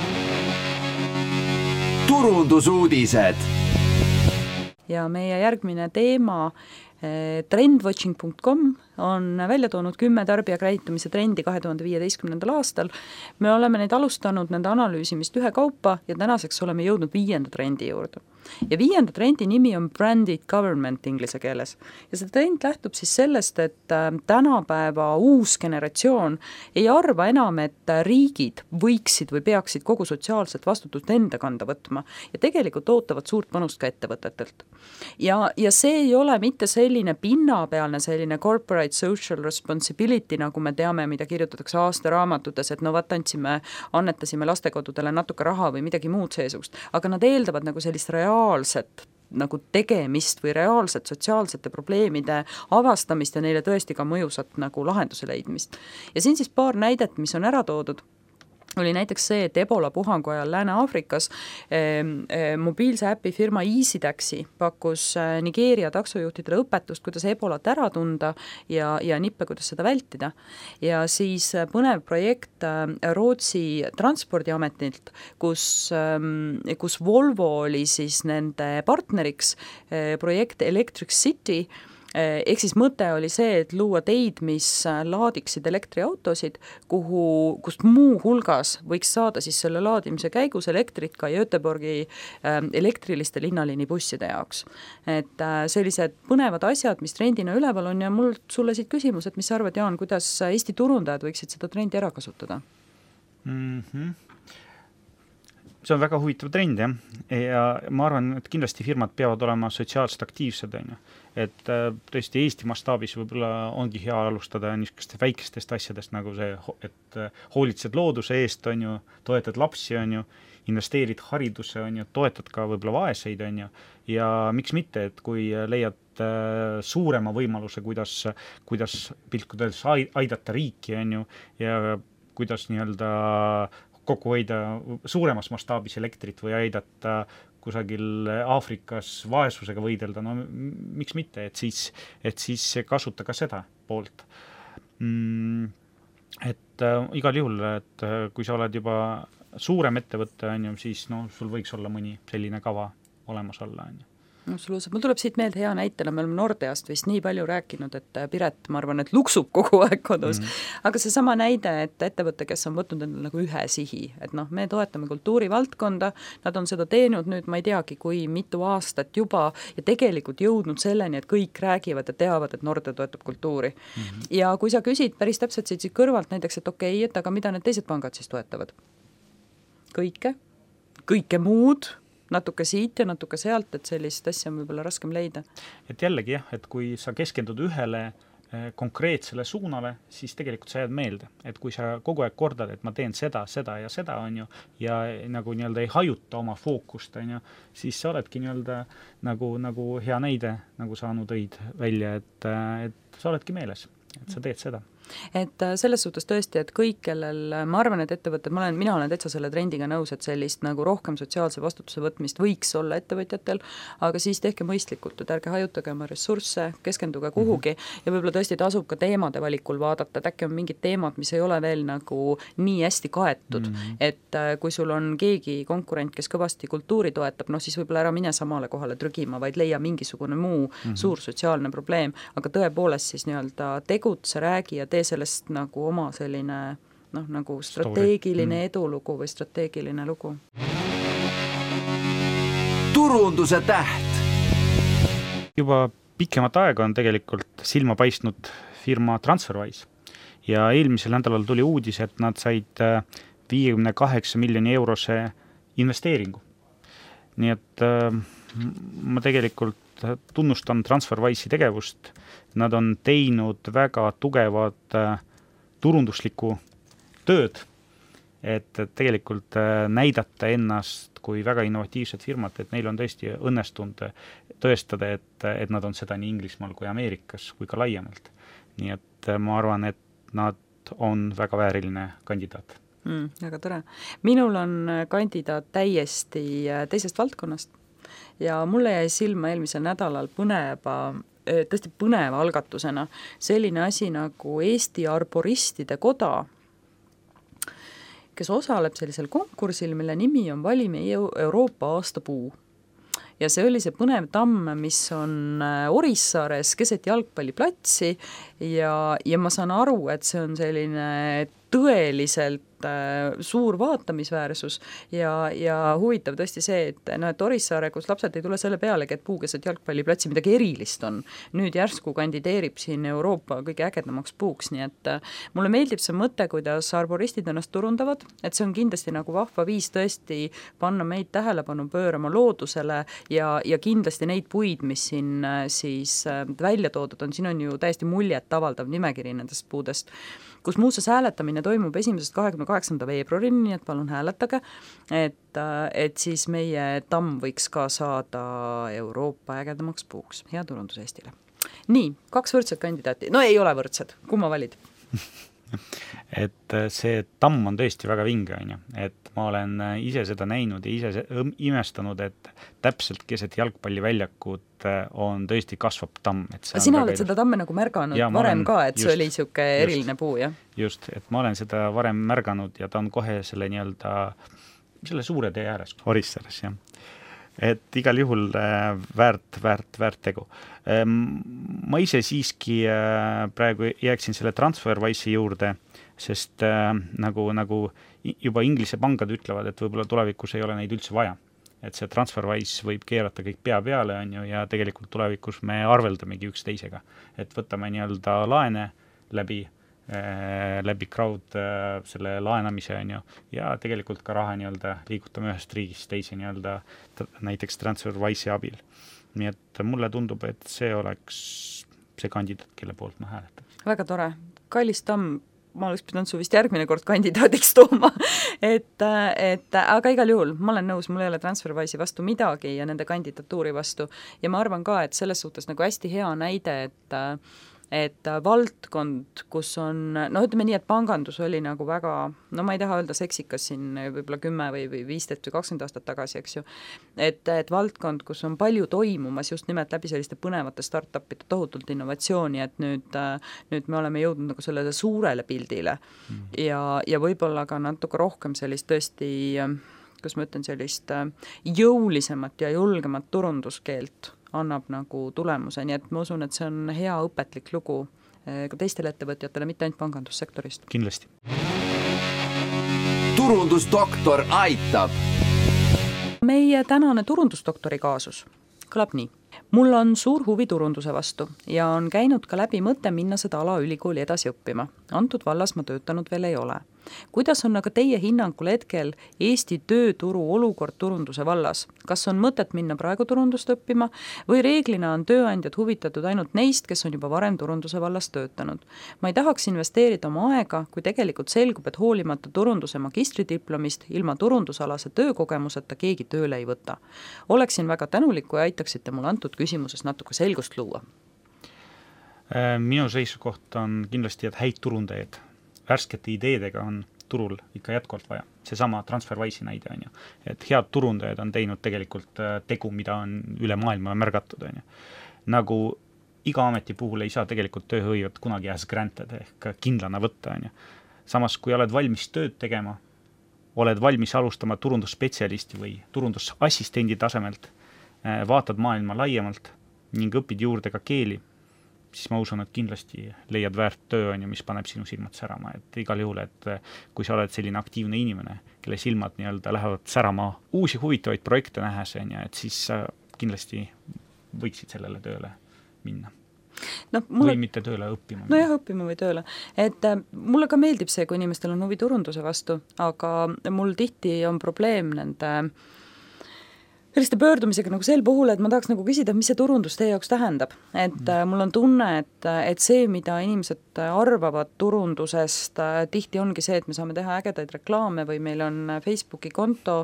Turundusuudised. Ja meie järgmine teema trendwatching.com on välja toonud 10 tarbijakäitumise trendi 2015. aastal. Me oleme neid alustanud nende analüüsimist ühekaupa ja tänaseks oleme jõudnud 5. trendi juurde. Ja 5. trendi nimi on branded government inglise keeles. Ja see trend lähtub siis sellest, et tänapäeva uus generatsioon ei arva enam, et riigid võiksid või peaksid kogu sotsiaalset vastutust enda kanda võtma ja tegelikult ootavad suurt panust ka ettevõtetelt. Ja see ei ole mitte selline pinnapealne selline corporate social responsibility, nagu me teame, mida kirjutatakse aastaraamatutes, et no annetasime lastekodudele natuke raha või midagi muud seesugust, aga nad eeldavad nagu sellist reaalset nagu tegemist või reaalset sotsiaalsete probleemide avastamist ja neile tõesti ka mõjusat nagu lahenduse leidmist. Ja siin siis paar näidet, mis on ära toodud. Oli näiteks see, et Ebola puhangu ajal Lääne-Aafrikas mobiilse äpi firma EasyTaxi pakkus Nigeeria taksojuhtidele õpetust, kuidas Ebolat ära tunda ja nippe, kuidas seda vältida. Ja siis põnev projekt Rootsi transpordiametilt, kus Volvo oli siis nende partneriks, projekt Electric City, ehk siis mõte oli see, et luua teid, mis laadiksid elektriautosid, kust muu hulgas võiks saada siis selle laadimise käigus elektrit ka Göteborgi elektriliste linnaliini busside jaoks. Et sellised põnevad asjad, mis trendina üleval on ja mul sulle siit küsimus, et mis sa arvad, Jaan, kuidas Eesti turundajad võiksid seda trendi ära kasutada? See on väga huvitav trend, ja ma arvan, et kindlasti firmad peavad olema sotsiaalselt aktiivsed, et tõesti Eesti mastaabis võib-olla ongi hea alustada niisugustest väikestest asjadest, nagu see, et hoolitsed looduse eest, toetad lapsi, investeerid haridusse, toetad ka võib-olla vaeseid, ja miks mitte, et kui leiad suurema võimaluse, kuidas piltlikult öeldes aidata riiki, ja kuidas nii-öelda kokku hoida suuremas mastaabis elektrit või aidata kusagil Aafrikas vaesusega võidelda, no miks mitte, et siis kasuta ka seda poolt. Et igal juhul, et kui sa oled juba suurem ettevõtte, siis sul võiks olla mõni selline kava olemas olla. Absoluutselt. Mul tuleb siit meelde hea näitena, me oleme Nordeast vist nii palju rääkinud, et Piret, ma arvan, et luksub kogu aeg kodus. Aga see sama näide, et ettevõte, kes on võtnud endale nagu ühe sihi, et me toetame kultuurivaldkonda, nad on seda teinud nüüd, ma ei teagi, kui mitu aastat juba ja tegelikult jõudnud selleni, et kõik räägivad ja teavad, et Norde toetab kultuuri. Ja kui sa küsid päris täpselt siit kõrvalt näiteks, et okei, et aga mida need teised pangad siis toetavad? Kõike muud, natuke siit ja natuke sealt, et sellist asja on võib-olla raskem leida. Et jällegi jah, et kui sa keskendud ühele konkreetsele suunale, siis tegelikult sa jääd meelde. Et kui sa kogu aeg kordad, et ma teen seda ja seda, ja nagu ei hajuta oma fookust, siis sa oledki nagu hea näide, nagu saanud õid välja, et sa oledki meeles, et sa teed seda. Et selles suhtes tõesti, et kõik, kellel, ma arvan, et ettevõtted, mina olen täitsa selle trendiga nõus, et sellist nagu rohkem sotsiaalse vastutuse võtmist võiks olla ettevõtjatel, aga siis tehke mõistlikult, et ärge hajutage oma ressursse, keskenduge kuhugi ja võib-olla tõesti tasub ka teemade valikul vaadata, et äkki on mingid teemad, mis ei ole veel nagu nii hästi kaetud, et kui sul on keegi konkurent, kes kõvasti kultuuri toetab, siis võib-olla ära mine samale kohale trügima, vaid leia mingisugune muu suur sotsiaalne probleem, aga tõepoolest siis tegutse, räägi ja tee sellest nagu oma selline nagu strateegiline edulugu või strateegiline lugu. Turunduse täht. Juba pikemat aega on tegelikult silma paistnud firma TransferWise ja eelmisel nädalal tuli uudis, et nad said 58 miljoni eurose investeeringu. Nii et ma tegelikult tunnustan TransferWise'i tegevust. Nad on teinud väga tugevat turunduslikku tööd, et tegelikult näidata ennast kui väga innovatiivset firmat, et neil on tõesti õnnestunud tõestada, et nad on seda nii Inglismaal kui Ameerikas kui ka laiemalt. Nii et ma arvan, et nad on väga vääriline kandidaat. Väga tore. Minul on kandidaat täiesti teisest valdkonnast ja mulle jäi silma eelmisel nädalal tõesti põneva algatusena selline asi nagu Eesti Arboristide Koda, kes osaleb sellisel konkursil, mille nimi on Valime Euroopa aastapuu. Ja see oli see põnev tamm, mis on Orissaares keset jalgpalliplatsi ja ma saan aru, et see on selline tõeliselt suur vaatamisväärsus ja huvitav tõesti see, et Orissaare, kus lapsed ei tule selle pealegi, et puukeset jalgpalliplatsi midagi erilist on. Nüüd järsku kandideerib siin Euroopa kõige ägedamaks puuks, nii et mulle meeldib see mõte, kuidas arboristid ennast turundavad, et see on kindlasti nagu vahva viis tõesti panna meid tähelepanu pöörama loodusele ja kindlasti neid puid, mis siin siis välja toodud on, siin on ju täiesti muljet avaldav nimekiri nendest puudest, kus muuseas hääletamine toimub 1.–28. veebruarini, nii et palun hääletage, et siis meie tamm võiks ka saada Euroopa ägedamaks puuks. Hea turundus Eestile. Nii, 2 võrdsed kandidaati. No ei ole võrdsed. Kumma valid? Et see tamm on tõesti väga vinge, et ma olen ise seda näinud ja ise imestanud, et täpselt keset jalgpalliväljakut on tõesti kasvab tamm. Sina oled seda tamme nagu märganud varem ka, et see oli siuke eriline puu, jah? Just, et ma olen seda varem märganud ja ta on kohe selle selle suure tee ääres, Orissaares, jah. Et igal juhul väärt tegu. Ma ise siiski praegu jääksin selle TransferWise'i juurde, sest nagu juba Inglise pangad ütlevad, et võib-olla tulevikus ei ole neid üldse vaja. Et see TransferWise võib keerata kõik pea peale ja tegelikult tulevikus me arveldamegi üksteisega. Et võtame laene läbi crowd selle laenamise ja tegelikult ka raha liigutame ühest riigist teise näiteks TransferWise'i abil. Nii et mulle tundub, et see oleks see kandidaat, kelle poolt ma hääletan. Väga tore. Kallis tamm, ma oleks pidanud su vist järgmine kord kandidaadiks tooma. Aga igal juhul, ma olen nõus, mul ei ole TransferWise'i vastu midagi ja nende kandidatuuri vastu ja ma arvan ka, et selles suhtes nagu hästi hea näide, et valdkond, kus on, noh ütleme nii, et pangandus oli nagu väga, no ma ei taha öelda seksikas siin võib-olla 10 või 15 või 20 aastat tagasi, eks ju, et valdkond, kus on palju toimumas just nimelt läbi selliste põnevate startupide tohutult innovatsiooni, et nüüd me oleme jõudnud nagu sellele suurele pildile ja võib-olla ka natuke rohkem sellist tõesti, kus ma ütlen, sellist jõulisemat ja julgemat turunduskeelt annab nagu tulemuse, nii et ma usun, et see on hea õpetlik lugu ka teistele ettevõtjatele, mitte ainult pangandussektorist. Kindlasti. Turundusdoktor aitab. Meie tänane turundusdoktori kaasus kõlab nii. Mul on suur huvi turunduse vastu ja on käinud ka läbi mõte minna seda ala ülikooli edasi õppima. Antud vallas ma töötanud veel ei ole. Kuidas on aga teie hinnangul hetkel Eesti tööturu olukord turunduse vallas? Kas on mõtet minna praegu turundust õppima või reeglina on tööandjad huvitatud ainult neist, kes on juba varem turunduse vallas töötanud? Ma ei tahaks investeerida oma aega, kui tegelikult selgub, et hoolimata turunduse magistridiplomist ilma turundusalase töökogemuseta keegi tööle ei võta. Oleksin väga tänulik, kui aitaksite mul antud küsimuses natuke selgust luua. Minu seisukoht on kindlasti, et häid turundajaid värskete ideedega on turul ikka jätkuvalt vaja. Seesama TransferWise'i näide on ju. Et head turundajad on teinud tegelikult tegu, mida on üle maailma märgatud. On ju. Nagu iga ameti puhul ei saa tegelikult tööhõivet kunagi as granted ehk kindlana võtta. On ju. Samas, kui oled valmis tööd tegema, oled valmis alustama turundusspetsialisti või turundusassistendi tasemelt, vaatad maailma laiemalt ning õpid juurde ka keeli, siis ma usun, et kindlasti leiad väärt töö, mis paneb sinu silmad särama. Et igal juhul, et kui sa oled selline aktiivne inimene, kelle silmad lähevad särama uusi huvitavaid projekte nähes, et siis kindlasti võiksid sellele tööle minna. No, või mitte tööle õppima. No jah, õppima või tööle. Et mulle ka meeldib see, kui inimestel on huvi turunduse vastu, aga mul tihti on probleem nende selliste pöördumisega nagu sel puhul, et ma tahaks nagu küsida, mis see turundus teie jaoks tähendab. Et mul on tunne, et see, mida inimesed arvavad turundusest, tihti ongi see, et me saame teha ägedaid reklaame või meil on Facebooki konto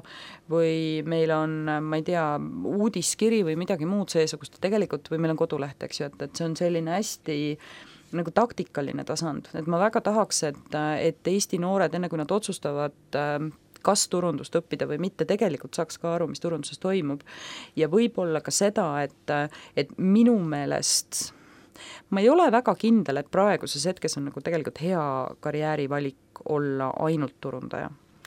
või meil on, ma ei tea, uudiskiri või midagi muud seesugust tegelikult, või meil on koduleht, eks ju, et see on selline hästi nagu taktikaline tasand. Et ma väga tahaks, et Eesti noored, enne kui nad otsustavad kas turundust õppida või mitte, tegelikult saaks ka aru, mis turunduses toimub. Ja võib-olla ka seda, et minu meelest ma ei ole väga kindel, et praeguses hetkes on nagu tegelikult hea karjäärivalik olla ainult turundaja.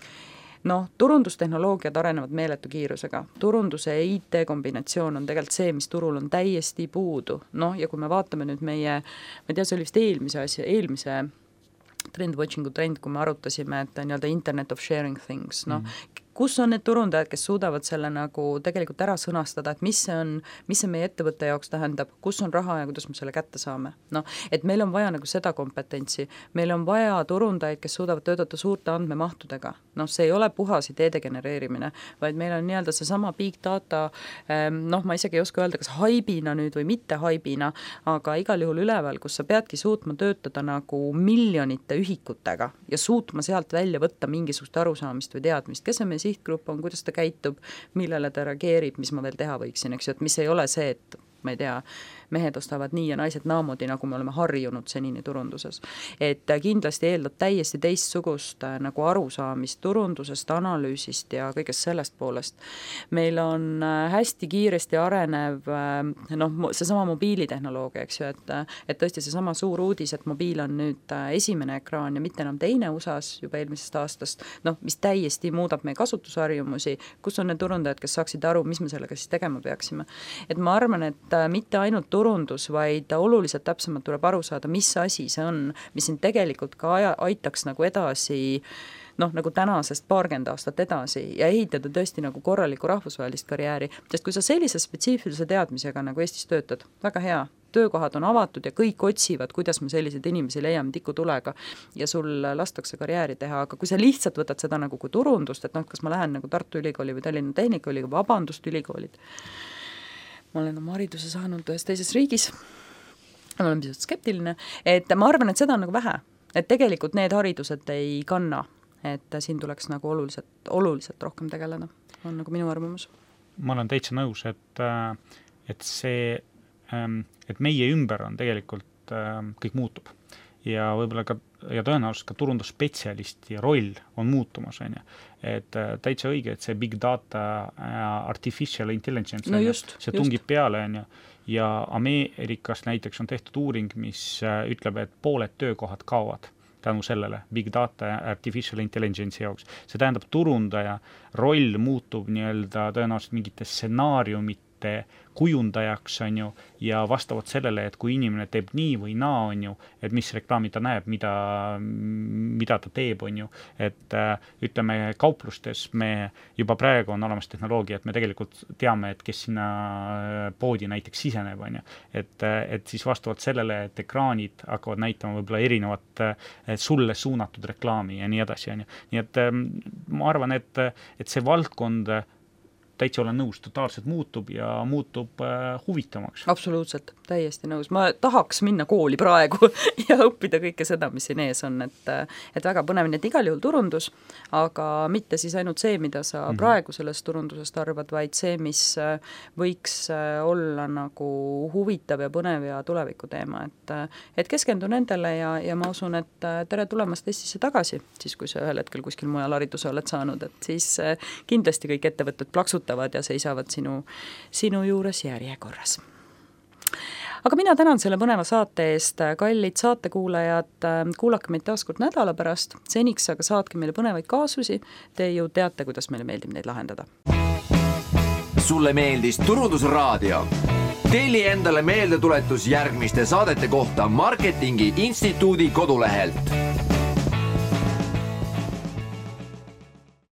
Noh, turundustehnoloogiad arenevad meeletu kiirusega. Turunduse ja IT kombinatsioon on tegelikult see, mis turul on täiesti puudu. Noh, ja kui me vaatame nüüd ma ei tea, see oli vist eelmise trend-watchingu trend, kui me arutasime, et nii-öelda Internet of Sharing Things, kus on need turundajad, kes suudavad selle nagu tegelikult ära sõnastada, et mis see meie ettevõtte jaoks tähendab, kus on raha ja kuidas me selle kätte saame. No, et meil on vaja nagu seda kompetentsi, meil on vaja turundajaid, kes suudavad töötada suurte andmemahtudega. No, see ei ole puhas ideede genereerimine, vaid meil on nii-öelda seesama big data, ma isegi ei oska öelda, kas haibina nüüd või mitte haibina, aga igal juhul üleval, kus sa peadki suutma töötada nagu miljonite ühikutega ja suutma sealt välja võtta mingisugust arusaamist või teadmist, kes on meie sihtgrupp on, kuidas ta käitub, millele ta reageerib, mis ma veel teha võiksin, eks ju, et mis ei ole see, et ma ei tea, mehed ostavad nii ja naised naamoodi, nagu me oleme harjunud senini turunduses. Et kindlasti eeldab täiesti teistsugust nagu arusaamist turundusest, analüüsist ja kõigest sellest poolest. Meil on hästi kiiresti arenev seesama mobiilitehnoloogia, eks ju, et tõesti seesama suur uudis, et mobiil on nüüd esimene ekraan ja mitte enam teine USA-s juba eelmisest aastast, mis täiesti muudab meie kasutusharjumusi, kus on need turundajad, kes saaksid aru, mis me sellega siis tegema peaksime. Et ma arvan, et mitte ainult turundus, vaid oluliselt täpsemalt tuleb aru saada, mis asi see on, mis siin tegelikult ka aitaks nagu edasi, nagu tänasest 20 aastat edasi ja ehitada tõesti nagu korralikku rahvusvahelist karjääri, sest kui sa sellise spetsiifilise teadmisega nagu Eestis töötad, väga hea, töökohad on avatud ja kõik otsivad, kuidas me selliseid inimesi leiame tikutulega ja sul lastakse karjääri teha, aga kui sa lihtsalt võtad seda nagu kui turundust, et kas ma lähen nagu Tartu Ülikooli või Tallinna Tehnikaülikooli, vabandust ülikoolid, ma olen oma hariduse saanud ühes teises riigis, ma olen pisut skeptiline, et ma arvan, et seda on nagu vähe, et tegelikult need haridused ei kanna, et siin tuleks nagu oluliselt rohkem tegeleda, on nagu minu arvamus. Ma olen täitsa nõus, et meie ümber on tegelikult et kõik muutub. Ja võib-olla ka, ja tõenäoliselt ka turundusspetsialisti roll on muutumas, on ju. Et täitsa õige, et see big data, artificial intelligence, see tungib peale, on ju. Ja Ameerikas näiteks on tehtud uuring, mis ütleb, et pooled töökohad kaovad tänu sellele big data artificial intelligence jaoks. See tähendab, turundaja roll muutub nii-öelda tõenäoliselt mingite stsenaariumite kujundajaks, on ju, ja vastavalt sellele, et kui inimene teeb nii või naa, on ju, et mis reklaami ta näeb, mida ta teeb, on ju, et ütleme, kauplustes me juba praegu on olemas tehnoloogia, et me tegelikult teame, et kes sinna poodi näiteks siseneb, on ju, et siis vastavalt sellele, et ekraanid hakkavad näitama võib-olla erinevat sulle suunatud reklaami ja nii edasi, on ju. Nii et ma arvan, et see valdkond täitsa olen nõus, totaalselt muutub ja muutub huvitavamaks. Absoluutselt, täiesti nõus. Ma tahaks minna kooli praegu ja õppida kõike seda, mis siin ees on, et väga põnev, et igal juhul turundus, aga mitte siis ainult see, mida sa praegu sellest turundusest arvad, vaid see, mis võiks olla nagu huvitav ja põnev ja tuleviku teema, et keskendu nendele ja ma usun, et tere tulemast Eestisse tagasi, siis kui sa ühel hetkel kuskil mujal hariduse oled saanud, et siis kindlasti kõik ettevõtted plaksutavad ja seisavad sinu juures järjekorras. Aga mina tänan selle põneva saate eest, kallid saatekuulajad, kuulake meid taas kord nädala pärast, seniks aga saatke meile põnevaid kaasusi, te ju teate, kuidas meile meeldib neid lahendada. Sulle meeldis Turundusraadio? Telli endale meeldetuletus järgmiste saadete kohta Marketingi Instituudi kodulehelt.